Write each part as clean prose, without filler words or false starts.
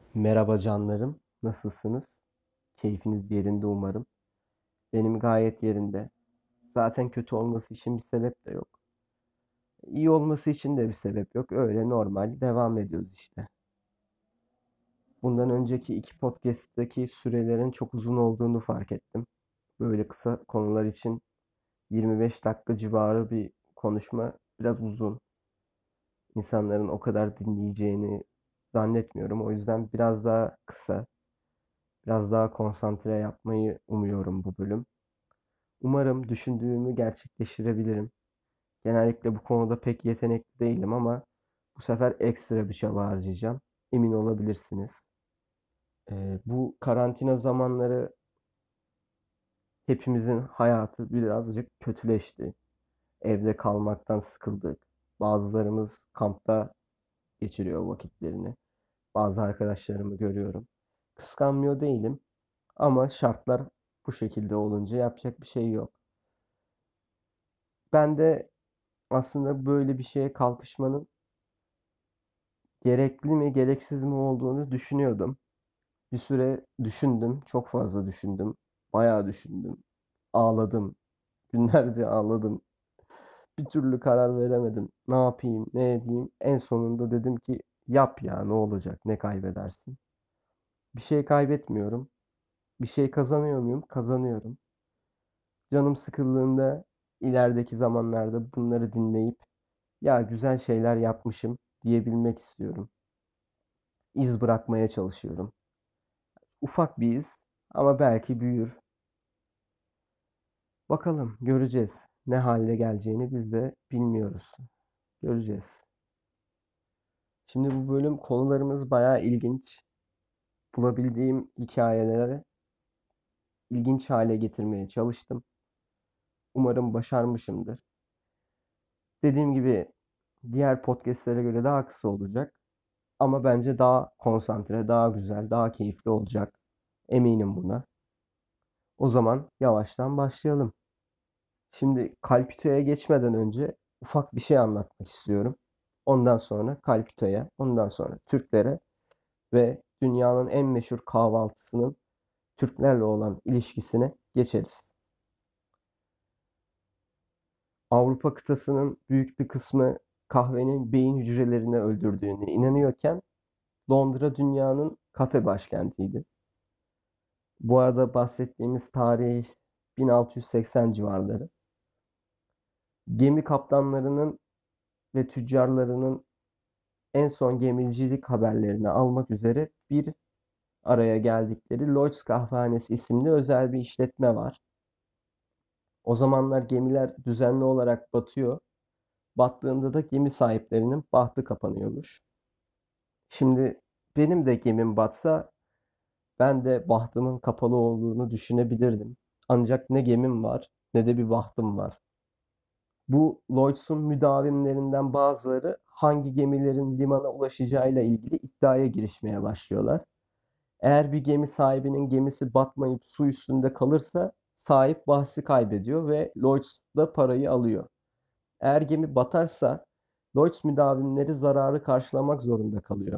Merhaba canlarım, nasılsınız? Keyfiniz yerinde umarım. Benim gayet yerinde. Zaten kötü olması için bir sebep de yok. İyi olması için de bir sebep yok. Öyle normal devam ediyoruz işte. Bundan önceki iki podcast'taki sürelerin çok uzun olduğunu fark ettim. Böyle kısa konular için 25 dakika civarı bir konuşma biraz uzun. İnsanların o kadar dinleyeceğini zannetmiyorum. O yüzden biraz daha kısa, biraz daha konsantre yapmayı umuyorum bu bölüm. Umarım düşündüğümü gerçekleştirebilirim. Genellikle bu konuda pek yetenekli değilim ama bu sefer ekstra bir çaba harcayacağım. Emin olabilirsiniz. Bu karantina zamanları hepimizin hayatı birazcık kötüleşti. Evde kalmaktan sıkıldık. Bazılarımız kampta geçiriyor vakitlerini. Bazı arkadaşlarımı görüyorum. Kıskanmıyor değilim ama şartlar bu şekilde olunca yapacak bir şey yok. Ben de aslında böyle bir şeye kalkışmanın gerekli mi gereksiz mi olduğunu düşünüyordum. Bir süre düşündüm, çok fazla düşündüm, bayağı düşündüm, ağladım, günlerce ağladım. Bir türlü karar veremedim. Ne yapayım, ne edeyim? En sonunda dedim ki yap ya, ne olacak, ne kaybedersin? Bir şey kaybetmiyorum. Bir şey kazanıyor muyum? Kazanıyorum. Canım sıkıldığında ilerideki zamanlarda bunları dinleyip ya güzel şeyler yapmışım diyebilmek istiyorum. İz bırakmaya çalışıyorum. Ufak bir iz ama belki büyür. Bakalım göreceğiz. Ne hale geleceğini biz de bilmiyoruz. Göreceğiz. Şimdi bu bölüm konularımız bayağı ilginç. Bulabildiğim hikayeleri ilginç hale getirmeye çalıştım. Umarım başarmışımdır. Dediğim gibi diğer podcastlere göre daha kısa olacak. Ama bence daha konsantre, daha güzel, daha keyifli olacak. Eminim buna. O zaman yavaştan başlayalım. Şimdi Kalküta'ya geçmeden önce ufak bir şey anlatmak istiyorum. Ondan sonra Kalküta'ya, ondan sonra Türklere ve dünyanın en meşhur kahvaltısının Türklerle olan ilişkisine geçeriz. Avrupa kıtasının büyük bir kısmı kahvenin beyin hücrelerini öldürdüğüne inanıyorken Londra dünyanın kafe başkentiydi. Bu arada bahsettiğimiz tarih 1680 civarları. Gemi kaptanlarının ve tüccarlarının en son gemicilik haberlerini almak üzere bir araya geldikleri Lloyd's Kahvehanesi isimli özel bir işletme var. O zamanlar gemiler düzenli olarak batıyor. Battığında da gemi sahiplerinin bahtı kapanıyormuş. Şimdi benim de gemim batsa ben de bahtımın kapalı olduğunu düşünebilirdim. Ancak ne gemim var ne de bir bahtım var. Bu Lloyds'un müdavimlerinden bazıları hangi gemilerin limana ulaşacağıyla ilgili iddiaya girişmeye başlıyorlar. Eğer bir gemi sahibinin gemisi batmayıp su üstünde kalırsa sahip bahsi kaybediyor ve Lloyds da parayı alıyor. Eğer gemi batarsa Lloyds müdavimleri zararı karşılamak zorunda kalıyor.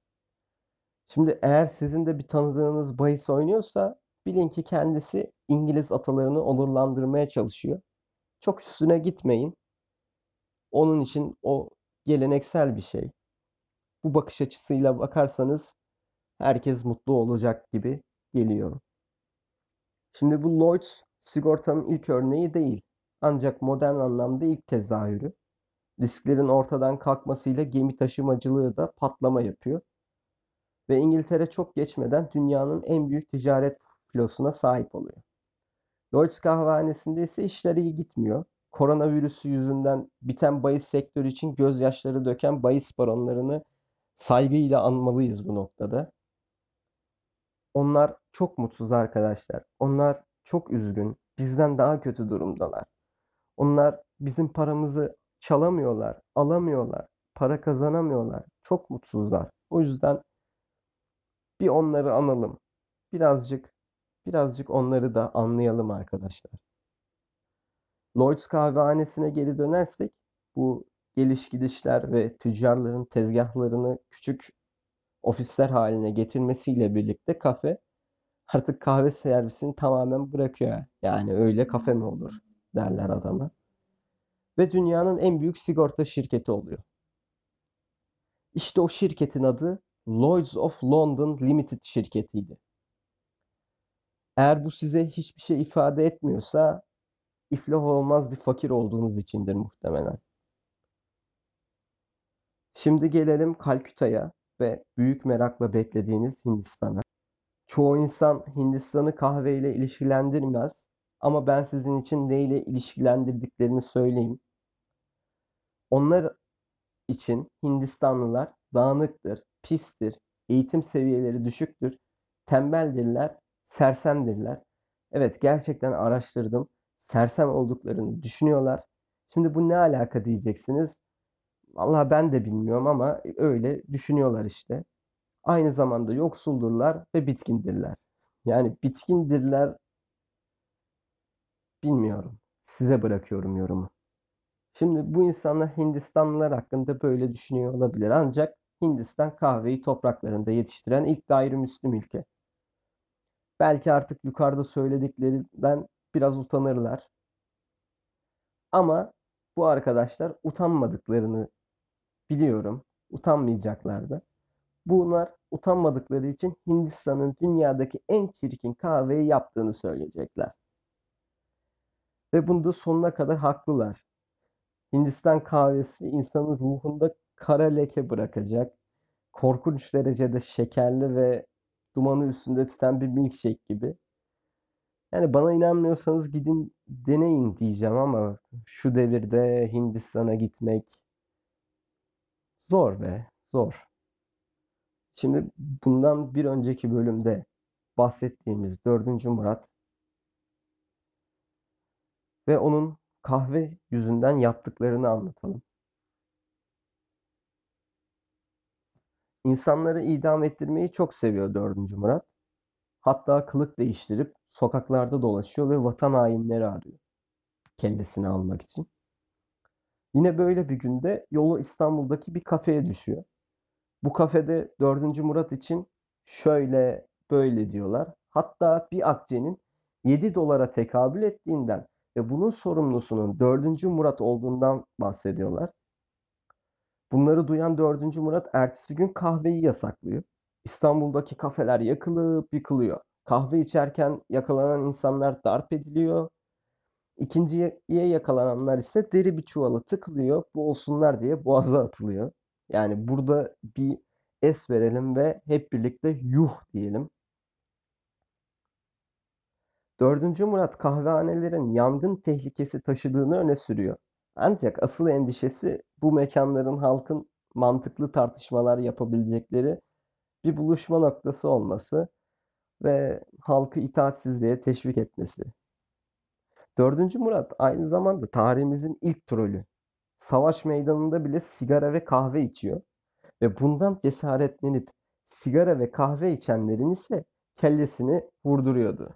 Şimdi eğer sizin de bir tanıdığınız bahis oynuyorsa bilin ki kendisi İngiliz atalarını onurlandırmaya çalışıyor. Çok üstüne gitmeyin. Onun için o geleneksel bir şey. Bu bakış açısıyla bakarsanız herkes mutlu olacak gibi geliyor. Şimdi bu Lloyds sigortanın ilk örneği değil. Ancak modern anlamda ilk tezahürü. Risklerin ortadan kalkmasıyla gemi taşımacılığı da patlama yapıyor. Ve İngiltere çok geçmeden dünyanın en büyük ticaret filosuna sahip oluyor. Lloyds kahvehanesinde ise işler iyi gitmiyor. Koronavirüsü yüzünden biten bahis sektörü için gözyaşları döken bahis baronlarını saygıyla anmalıyız bu noktada. Onlar çok mutsuz arkadaşlar. Onlar çok üzgün. Bizden daha kötü durumdalar. Onlar bizim paramızı çalamıyorlar, alamıyorlar, para kazanamıyorlar. Çok mutsuzlar. O yüzden bir onları analım. Birazcık birazcık onları da anlayalım arkadaşlar. Lloyd's kahvehanesine geri dönersek bu geliş gidişler ve tüccarların tezgahlarını küçük ofisler haline getirmesiyle birlikte kafe artık kahve servisini tamamen bırakıyor. Yani öyle kafe mi olur derler adama. Ve dünyanın en büyük sigorta şirketi oluyor. İşte o şirketin adı Lloyds of London Limited şirketiydi. Eğer bu size hiçbir şey ifade etmiyorsa iflah olmaz bir fakir olduğunuz içindir muhtemelen. Şimdi gelelim Kalküta'ya ve büyük merakla beklediğiniz Hindistan'a. Çoğu insan Hindistan'ı kahveyle ilişkilendirmez ama ben sizin için neyle ilişkilendirdiklerini söyleyeyim. Onlar için Hindistanlılar dağınıktır, pistir, eğitim seviyeleri düşüktür, tembeldirler, sersemdirler. Evet, gerçekten araştırdım. Sersem olduklarını düşünüyorlar. Şimdi bu ne alaka diyeceksiniz. Vallahi ben de bilmiyorum ama öyle düşünüyorlar işte. Aynı zamanda yoksuldurlar ve bitkindirler. Yani bitkindirler, bilmiyorum. Size bırakıyorum yorumu. Şimdi bu insanlar Hindistanlılar hakkında böyle düşünüyor olabilir. Ancak Hindistan kahveyi topraklarında yetiştiren ilk gayrimüslim ülke. Belki artık yukarıda söylediklerinden biraz utanırlar. Ama bu arkadaşlar utanmadıklarını biliyorum. Utanmayacaklar da. Bunlar utanmadıkları için Hindistan'ın dünyadaki en çirkin kahveyi yaptığını söyleyecekler. Ve bunda sonuna kadar haklılar. Hindistan kahvesi insanın ruhunda kara leke bırakacak. Korkunç derecede şekerli ve dumanı üstünde tüten bir milkshake gibi. Yani bana inanmıyorsanız gidin deneyin diyeceğim ama şu devirde Hindistan'a gitmek zor be, zor. Şimdi bundan bir önceki bölümde bahsettiğimiz 4. Murat ve onun kahve yüzünden yaptıklarını anlatalım. İnsanları idam ettirmeyi çok seviyor 4. Murat. Hatta kılık değiştirip sokaklarda dolaşıyor ve vatan hainleri arıyor kellesini almak için. Yine böyle bir günde yolu İstanbul'daki bir kafeye düşüyor. Bu kafede 4. Murat için şöyle böyle diyorlar. Hatta bir akçenin 7 dolara tekabül ettiğinden ve bunun sorumlusunun 4. Murat olduğundan bahsediyorlar. Bunları duyan 4. Murat ertesi gün kahveyi yasaklıyor. İstanbul'daki kafeler yakılıp yıkılıyor. Kahve içerken yakalanan insanlar darp ediliyor. İkinciye yakalananlar ise deri bir çuvala tıkılıyor. Boğulsunlar diye boğaza atılıyor. Yani burada bir es verelim ve hep birlikte yuh diyelim. 4. Murat kahvehanelerin yangın tehlikesi taşıdığını öne sürüyor. Ancak asıl endişesi bu mekanların halkın mantıklı tartışmalar yapabilecekleri bir buluşma noktası olması ve halkı itaatsizliğe teşvik etmesi. 4. Murat aynı zamanda tarihimizin ilk trolü. Savaş meydanında bile sigara ve kahve içiyor ve bundan cesaretlenip sigara ve kahve içenlerin ise kellesini vurduruyordu.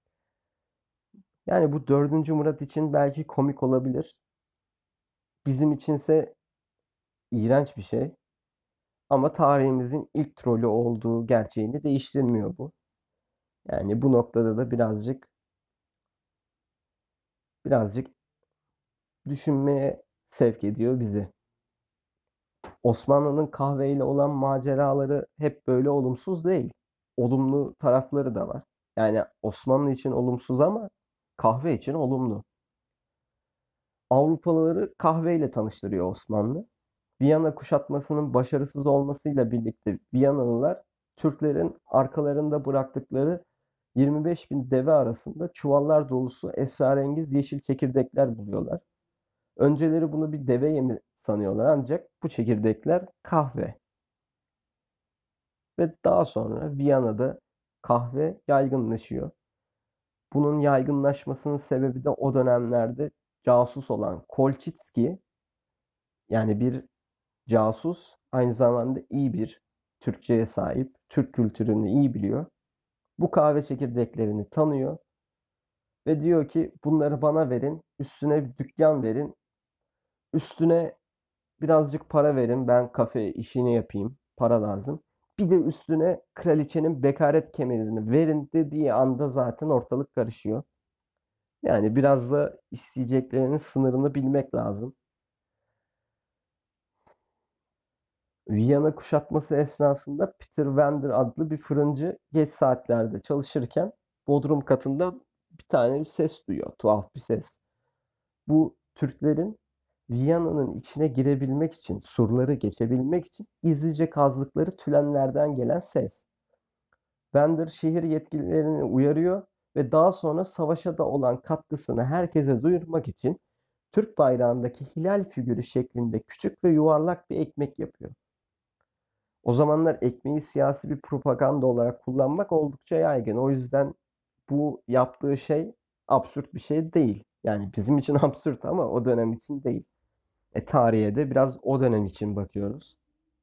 Yani bu 4. Murat için belki komik olabilir. Bizim içinse iğrenç bir şey. Ama tarihimizin ilk trolü olduğu gerçeğini değiştirmiyor bu. Yani bu noktada da birazcık düşünmeye sevk ediyor bizi. Osmanlı'nın kahveyle olan maceraları hep böyle olumsuz değil. Olumlu tarafları da var. Yani Osmanlı için olumsuz ama kahve için olumlu. Avrupalıları kahveyle tanıştırıyor Osmanlı. Viyana kuşatmasının başarısız olmasıyla birlikte Viyanalılar Türklerin arkalarında bıraktıkları 25 bin deve arasında çuvallar dolusu esrarengiz yeşil çekirdekler buluyorlar. Önceleri bunu bir deve yemi sanıyorlar ancak bu çekirdekler kahve. Ve daha sonra Viyana'da kahve yaygınlaşıyor. Bunun yaygınlaşmasının sebebi de o dönemlerde casus olan Kolçitski, yani bir casus, aynı zamanda iyi bir Türkçeye sahip, Türk kültürünü iyi biliyor. Bu kahve çekirdeklerini tanıyor ve diyor ki bunları bana verin, üstüne bir dükkan verin, üstüne birazcık para verin, ben kafe işini yapayım, para lazım. Bir de üstüne kraliçenin bekaret kemerini verin dediği anda zaten ortalık karışıyor. Yani biraz da isteyeceklerinin sınırını bilmek lazım. Viyana kuşatması esnasında Peter Wender adlı bir fırıncı geç saatlerde çalışırken bodrum katında bir ses duyuyor. Tuhaf bir ses. Bu Türklerin Viyana'nın içine girebilmek için, surları geçebilmek için gizlice kazdıkları tünellerden gelen ses. Bender şehir yetkililerini uyarıyor ve daha sonra savaşa da olan katkısını herkese duyurmak için Türk bayrağındaki hilal figürü şeklinde küçük ve yuvarlak bir ekmek yapıyor. O zamanlar ekmeği siyasi bir propaganda olarak kullanmak oldukça yaygın. O yüzden bu yaptığı şey absürt bir şey değil. Yani bizim için absürt ama o dönem için değil. Tarihe de biraz o dönem için bakıyoruz.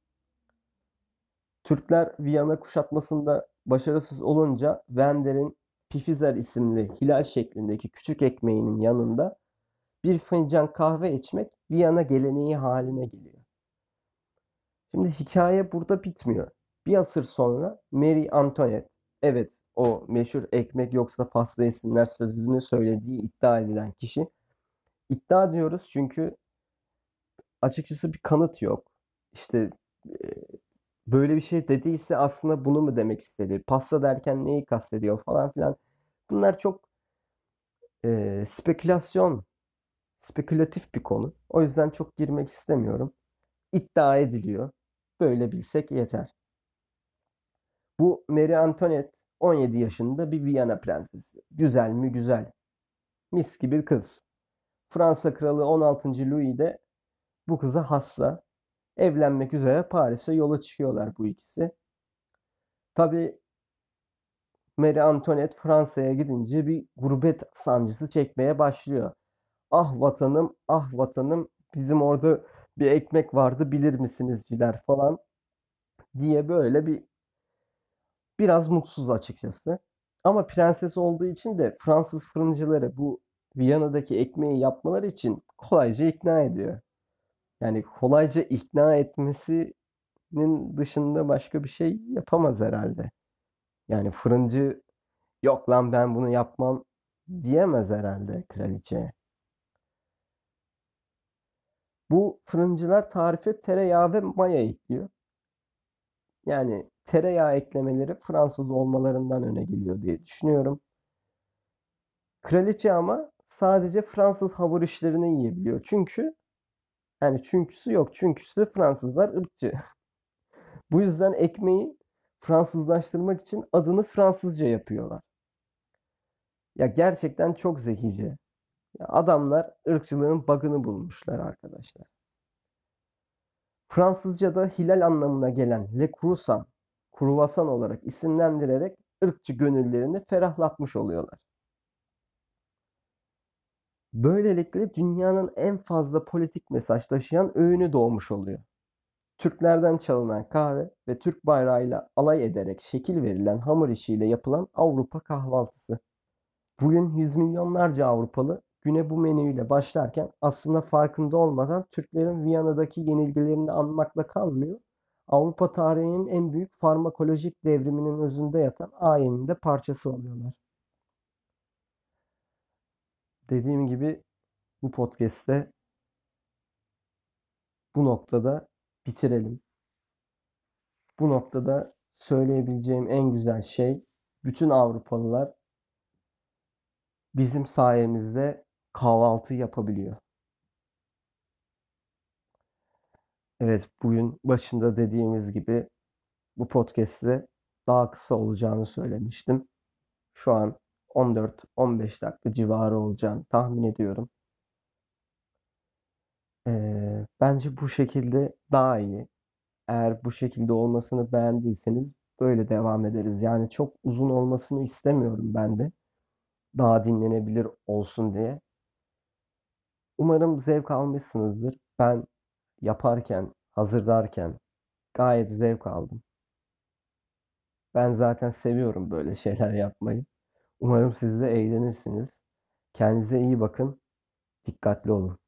Türkler Viyana kuşatmasında başarısız olunca Wender'in Pifizer isimli hilal şeklindeki küçük ekmeğinin yanında bir fincan kahve içmek Viyana geleneği haline geliyor. Şimdi hikaye burada bitmiyor. Bir asır sonra Marie Antoinette, evet o meşhur ekmek yoksa pasta yesinler sözünü söylediği iddia edilen kişi. İddia diyoruz çünkü açıkçası bir kanıt yok. İşte e, böyle bir şey dediyse aslında bunu mu demek istedi? Pasta derken neyi kastediyor falan filan. Bunlar çok spekülasyon, spekülatif bir konu. O yüzden çok girmek istemiyorum. İddia ediliyor. Böyle bilsek yeter. Bu Marie Antoinette 17 yaşında bir Viyana prensesi. Güzel mi güzel. Mis gibi kız. Fransa kralı 16. Louis de bu kıza hasta. Evlenmek üzere Paris'e yola çıkıyorlar bu ikisi. Tabii Marie Antoinette Fransa'ya gidince bir gurbet sancısı çekmeye başlıyor. Ah vatanım, ah vatanım, bizim orada bir ekmek vardı bilir misinizciler falan diye böyle biraz mutsuz açıkçası. Ama prenses olduğu için de Fransız fırıncıları bu Viyana'daki ekmeği yapmaları için kolayca ikna ediyor. Yani kolayca ikna etmesinin dışında başka bir şey yapamaz herhalde. Yani fırıncı yok lan ben bunu yapmam diyemez herhalde kraliçeye. Bu fırıncılar tarife tereyağı ve maya ekliyor. Yani tereyağı eklemeleri Fransız olmalarından öne geliyor diye düşünüyorum. Kraliçe ama sadece Fransız hamur işlerini yiyebiliyor. Çünküsü yok. Çünküsü Fransızlar ırkçı. Bu yüzden ekmeği Fransızlaştırmak için adını Fransızca yapıyorlar. Ya gerçekten çok zekice. Ya adamlar ırkçılığın bug'ını bulmuşlar arkadaşlar. Fransızca'da hilal anlamına gelen le croissant, kruvasan olarak isimlendirerek ırkçı gönüllerini ferahlatmış oluyorlar. Böylelikle dünyanın en fazla politik mesaj taşıyan öğünü doğmuş oluyor. Türklerden çalınan kahve ve Türk bayrağıyla alay ederek şekil verilen hamur işiyle yapılan Avrupa kahvaltısı. Bugün yüz milyonlarca Avrupalı güne bu menüyle başlarken aslında farkında olmadan Türklerin Viyana'daki yenilgilerini anmakla kalmıyor. Avrupa tarihinin en büyük farmakolojik devriminin özünde yatan ayenin de parçası oluyorlar. Dediğim gibi bu podcast'te bu noktada bitirelim. Bu noktada söyleyebileceğim en güzel şey bütün Avrupalılar bizim sayemizde kahvaltı yapabiliyor. Evet, bugün başında dediğimiz gibi bu podcast'te daha kısa olacağını söylemiştim. Şu an 14-15 dakika civarı olacağını tahmin ediyorum. Bence bu şekilde daha iyi. Eğer bu şekilde olmasını beğendiyseniz böyle devam ederiz. Yani çok uzun olmasını istemiyorum ben de. Daha dinlenebilir olsun diye. Umarım zevk almışsınızdır. Ben yaparken, hazırlarken gayet zevk aldım. Ben zaten seviyorum böyle şeyler yapmayı. Umarım siz de eğlenirsiniz. Kendinize iyi bakın. Dikkatli olun.